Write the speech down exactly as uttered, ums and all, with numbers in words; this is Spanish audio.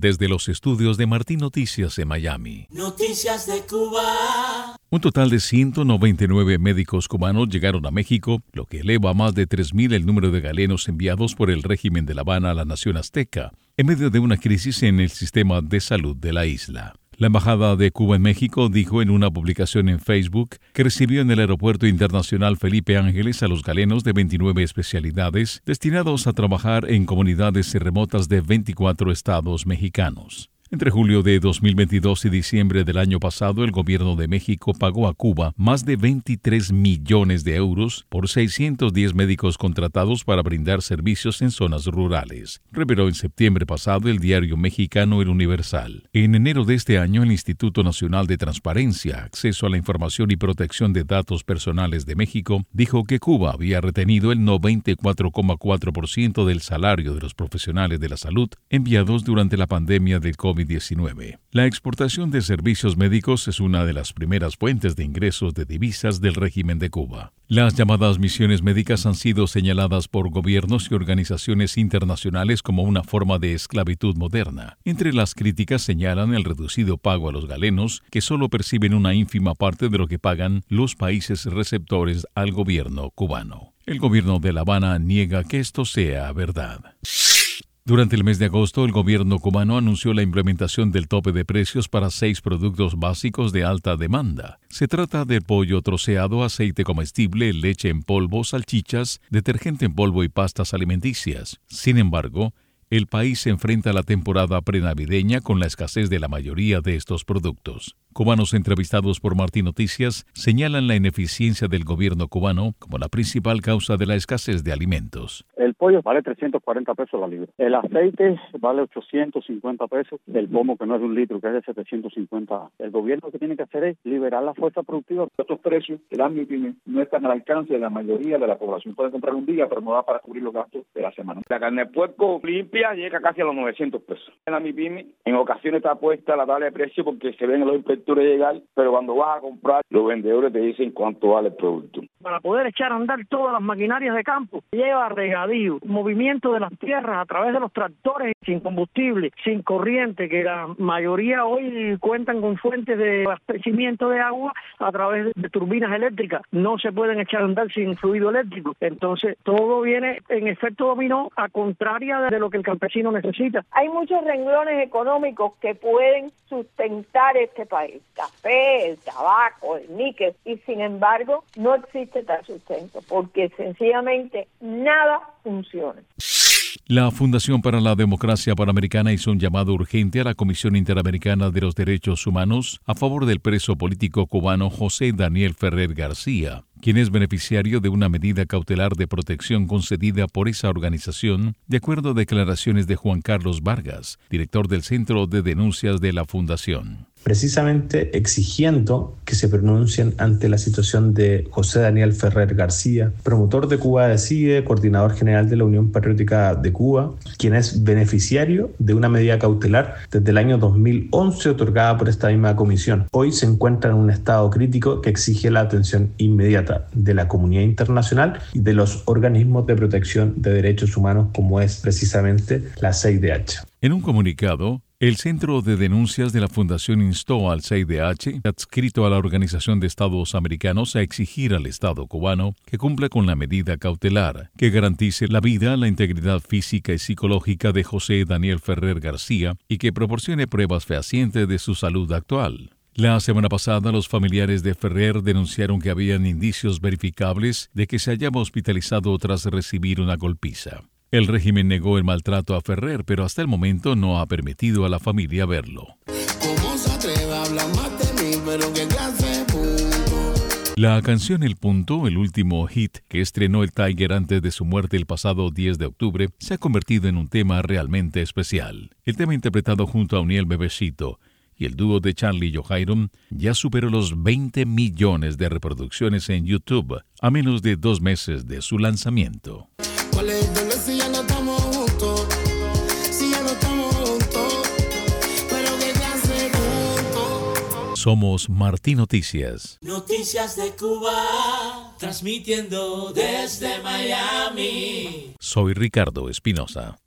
Desde los estudios de Martín Noticias en Miami. Noticias de Cuba. Un total de ciento noventa y nueve médicos cubanos llegaron a México, lo que eleva a más de tres mil el número de galenos enviados por el régimen de La Habana a la nación azteca, en medio de una crisis en el sistema de salud de la isla. La Embajada de Cuba en México dijo en una publicación en Facebook que recibió en el Aeropuerto Internacional Felipe Ángeles a los galenos de veintinueve especialidades destinados a trabajar en comunidades remotas de veinticuatro estados mexicanos. Entre julio de dos mil veintidós y diciembre del año pasado, el gobierno de México pagó a Cuba más de veintitrés millones de euros por seiscientos diez médicos contratados para brindar servicios en zonas rurales, reveló en septiembre pasado el diario mexicano El Universal. En enero de este año, el Instituto Nacional de Transparencia, Acceso a la Información y Protección de Datos Personales de México dijo que Cuba había retenido el noventa y cuatro coma cuatro por ciento del salario de los profesionales de la salud enviados durante la pandemia del COVID diecinueve. La exportación de servicios médicos es una de las primeras fuentes de ingresos de divisas del régimen de Cuba. Las llamadas misiones médicas han sido señaladas por gobiernos y organizaciones internacionales como una forma de esclavitud moderna. Entre las críticas señalan el reducido pago a los galenos, que solo perciben una ínfima parte de lo que pagan los países receptores al gobierno cubano. El gobierno de La Habana niega que esto sea verdad. Durante el mes de agosto, el gobierno cubano anunció la implementación del tope de precios para seis productos básicos de alta demanda. Se trata de pollo troceado, aceite comestible, leche en polvo, salchichas, detergente en polvo y pastas alimenticias. Sin embargo, el país se enfrenta a la temporada prenavideña con la escasez de la mayoría de estos productos. Cubanos entrevistados por Martín Noticias señalan la ineficiencia del gobierno cubano como la principal causa de la escasez de alimentos. El pollo vale trescientos cuarenta pesos la libra. El aceite vale ochocientos cincuenta pesos. El pomo, que no es de un litro, que es de setecientos cincuenta. El gobierno lo que tiene que hacer es liberar la fuerza productiva. Estos precios que dan mi pyme no están al alcance de la mayoría de la población. Pueden comprar un día, pero no da para cubrir los gastos de la semana. La carne de puerco limpia llega casi a los novecientos pesos. En la MIPYME en ocasiones está puesta la tabla de precio porque se ven los inspectores llegar, pero cuando vas a comprar, los vendedores te dicen cuánto vale el producto. Para poder echar a andar todas las maquinarias de campo, lleva regadío, movimiento de las tierras a través de los tractores sin combustible, sin corriente, que la mayoría hoy cuentan con fuentes de abastecimiento de agua a través de turbinas eléctricas. No se pueden echar a andar sin fluido eléctrico. Entonces, todo viene en efecto dominó a contraria de lo que el campesino necesita. Hay muchos renglones económicos que pueden sustentar este país. Café, el tabaco, el níquel, y sin embargo no existe tal sustento, porque sencillamente nada funciona. La Fundación para la Democracia Panamericana hizo un llamado urgente a la Comisión Interamericana de los Derechos Humanos a favor del preso político cubano José Daniel Ferrer García, quien es beneficiario de una medida cautelar de protección concedida por esa organización, de acuerdo a declaraciones de Juan Carlos Vargas, director del Centro de Denuncias de la Fundación. Precisamente exigiendo que se pronuncien ante la situación de José Daniel Ferrer García, promotor de Cuba Decide, coordinador general de la Unión Patriótica de Cuba, quien es beneficiario de una medida cautelar desde el año dos mil once otorgada por esta misma comisión. Hoy se encuentra en un estado crítico que exige la atención inmediata de la comunidad internacional y de los organismos de protección de derechos humanos como es precisamente la C I D H. En un comunicado, el Centro de Denuncias de la Fundación instó al C I D H, adscrito a la Organización de Estados Americanos, a exigir al Estado cubano que cumpla con la medida cautelar, que garantice la vida, la integridad física y psicológica de José Daniel Ferrer García y que proporcione pruebas fehacientes de su salud actual. La semana pasada, los familiares de Ferrer denunciaron que habían indicios verificables de que se hallaba hospitalizado tras recibir una golpiza. El régimen negó el maltrato a Ferrer, pero hasta el momento no ha permitido a la familia verlo. ¿Cómo se atreve a hablar más de mí, pero qué clase de punto? La canción El Punto, el último hit que estrenó el Tiger antes de su muerte el pasado diez de octubre, se ha convertido en un tema realmente especial. El tema interpretado junto a Uniel Bebecito y el dúo de Charlie y Jairon ya superó los veinte millones de reproducciones en YouTube a menos de dos meses de su lanzamiento. ¿Cuál es el dolor si ya no estamos juntos? Si ya no estamos juntos, pero qué clase de punto. Somos Martín Noticias. Noticias de Cuba, transmitiendo desde Miami. Soy Ricardo Espinosa.